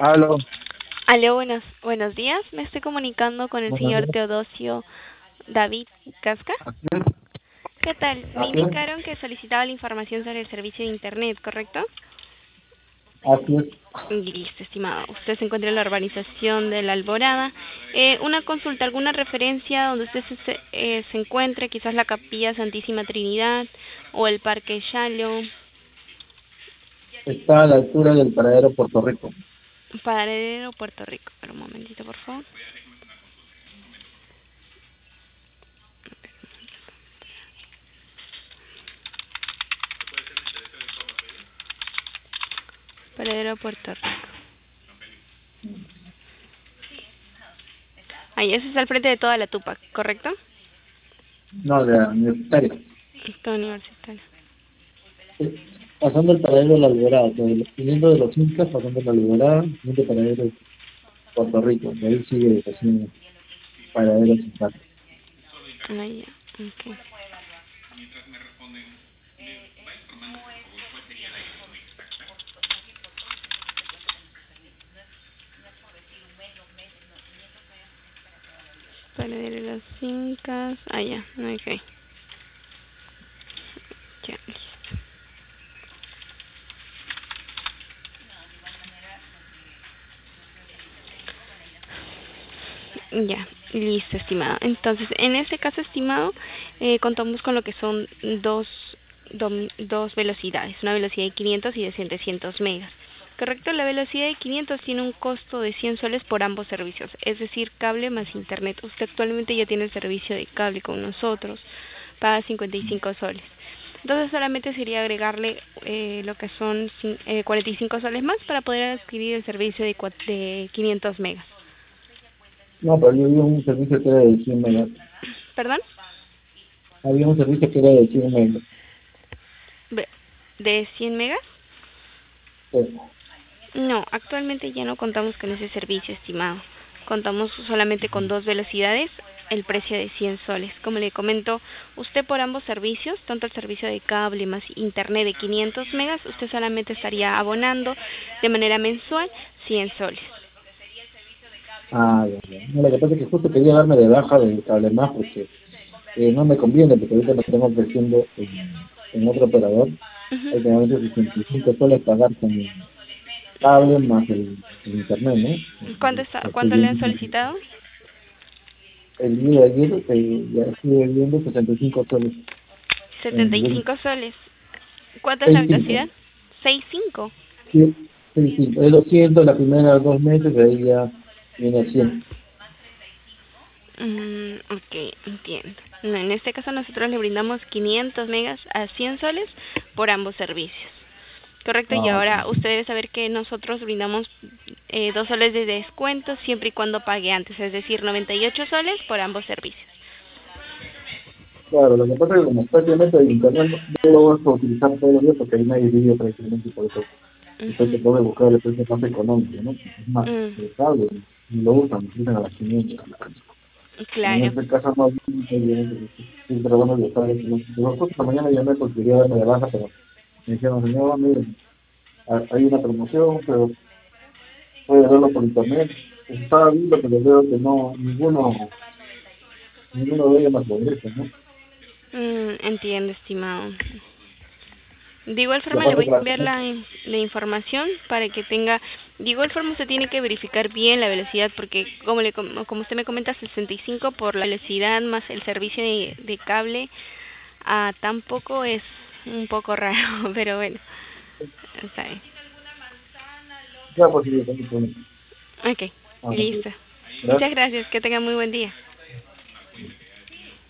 Aló, Aló, buenos días. Me estoy comunicando con el buenos señor días. Teodosio David Casca. Así es, ¿Qué tal? Me así es, indicaron que solicitaba la información sobre el servicio de Internet, ¿correcto? así es. Listo, estimado. Usted se encuentra en la urbanización de La Alborada. Una consulta, alguna referencia donde usted se encuentre, quizás la Capilla Santísima Trinidad o el Parque Shallow, Está a la altura del paradero Puerto Rico. Paradero, Puerto Rico. Pero un momentito, por favor. Paradero, Puerto Rico. Ahí, ese es al frente de toda la Tupac, ¿correcto? No, de la universitaria. Está universitario. Eh, Pasando el paradero de la Alborada, viniendo de los Incas, pasando la Alborada, siguiente paradero es Puerto Rico. De ahí sigue así paradero central. Ah, ya, ok. Paradero de las Incas. Ah, ya, ok. Ya, ya, listo, estimado. Entonces, en este caso, estimado, contamos con lo que son dos velocidades, una velocidad de 500 y de 700 megas. Correcto, la velocidad de 500 tiene un costo de 100 soles por ambos servicios, es decir, cable más internet. Usted actualmente ya tiene el servicio de cable con nosotros, paga 55 soles. Entonces solamente sería agregarle lo que son 45 soles más para poder adquirir el servicio de 500 megas. No, pero yo vi un servicio que era de 100 megas. ¿Perdón? Había un servicio que era de 100 megas. Ve- ¿De 100 megas? Sí. No, actualmente ya no contamos con ese servicio, estimado. Contamos solamente con dos velocidades, el precio de 100 soles. Como le comento, usted por ambos servicios, tanto el servicio de cable más internet de 500 megas, usted solamente estaría abonando de manera mensual 100 soles. Ah, ya, ya. No, lo que pasa es que justo quería darme de baja del cable más porque no me conviene, porque ahorita me están ofreciendo en otro operador. Ujú. Hay que darse 65 soles pagar con cable más el internet, ¿no? Lo estoy ¿Cuánto le han viendo. solicitado? El día de ayer ya estuve viendo 65 soles setenta en y Win. cinco soles. ¿Cuánto es la 65. velocidad? 6,5. Sí, 65. Es 200 las primeras 2 meses, de ahí ya viene a 100. Ok, entiendo. No, en este caso nosotros le brindamos 500 megas a 100 soles por ambos servicios. Correcto, y Ah, ok. ahora usted debe saber que nosotros brindamos 2 soles de descuento siempre y cuando pague antes, es decir, 98 soles por ambos servicios. Claro, lo que pasa es que como prácticamente el internet no lo vas a utilizar todos los días porque ahí nadie vive prácticamente, por eso estoy Ujú. tratando de buscar el precio más económico, ¿no? Es más, Mm, el cable lo usan a las 500. En claro. este caso no, estoy tratando de buscar eso, ¿no? Yo justo esta mañana llamé porque quería darme de baja, pero me dijeron, señor, miren, hay una promoción, pero puede verlo por internet. Estaba viendo, pero veo que no, ninguno de ellos me favorece, ¿no? Entiendo, estimado. De igual Y forma le aparte voy que a enviar la información para que tenga, de igual forma usted tiene que verificar bien la velocidad porque como usted me comenta 65 por la velocidad más el servicio de cable tampoco es un poco raro, pero bueno, está bien. ya pues sí, yo tengo que poner. Ok, Ah, listo. Muchas gracias. gracias, que tenga muy buen día.